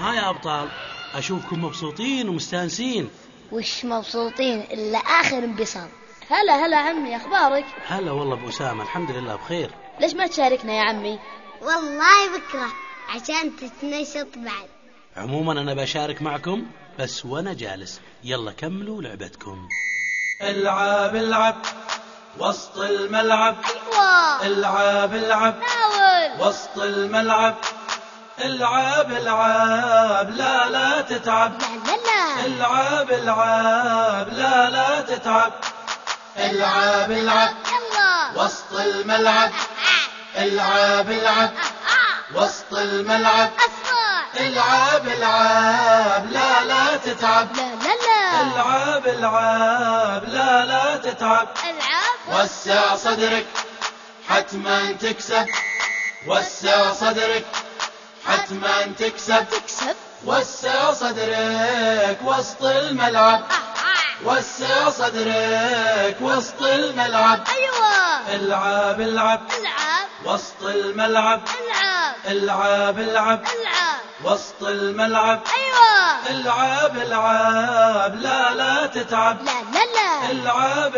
ها يا أبطال، أشوفكم مبسوطين ومستانسين. وش مبسوطين إلا آخر انبساط. هلا عمي، أخبارك؟ هلا والله بأسامة، الحمد لله بخير. ليش ما تشاركنا يا عمي؟ والله بكرة عشان تتنشط بعد. عموما أنا بشارك معكم بس وأنا جالس. يلا كملوا لعبتكم. العب وسط الملعب. أيوة. العب ناول. وسط الملعب. العب لا تتعب. لا. العب لا تتعب. العب يلا. وسط الملعب. العب وسط الملعب. أصفر. العب لا تتعب. لا. العب لا تتعب. العب. وسع صدرك حتما تكسب. وسع صدرك حتما تكسب. وسع صدرك وسط الملعب. وسع صدرك وسط الملعب. أيوة. العب وسط الملعب. العب وسط الملعب. أيوة. العب لا تتعب. لا. العب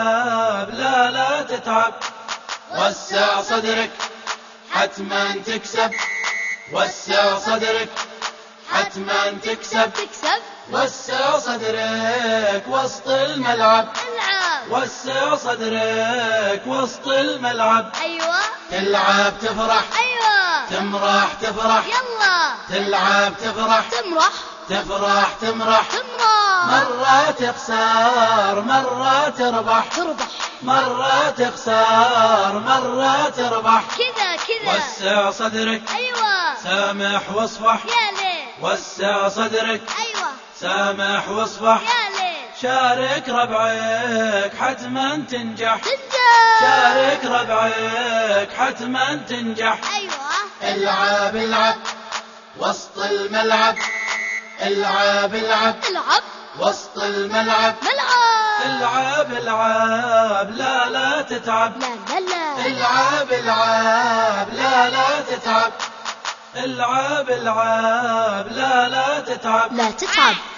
لا تتعب. وسع صدرك حتما تكسب. وسع صدرك حتما تكسب. وسع صدرك وسط الملعب. وسع صدرك وسط الملعب. أيوة. تلعب تفرح. أيوة. تمرح تفرح. يلا. تلعب تفرح. تمرح. مرة تخسر مرة تربح. مرة تخسر مرة تربح. كذا. وسع صدرك. أيوة. سامح واصفح. يا ليل. وسع صدرك. أيوة. سامح واصفح. يا ليل. شارك ربعك حتما تنجح. تنجح. شارك ربعك حتما تنجح. أيوة. العب وسط الملعب. العب وسط الملعب. العب لا تتعب. لا. العب لا تتعب. العب لا تتعب. لا تتعب.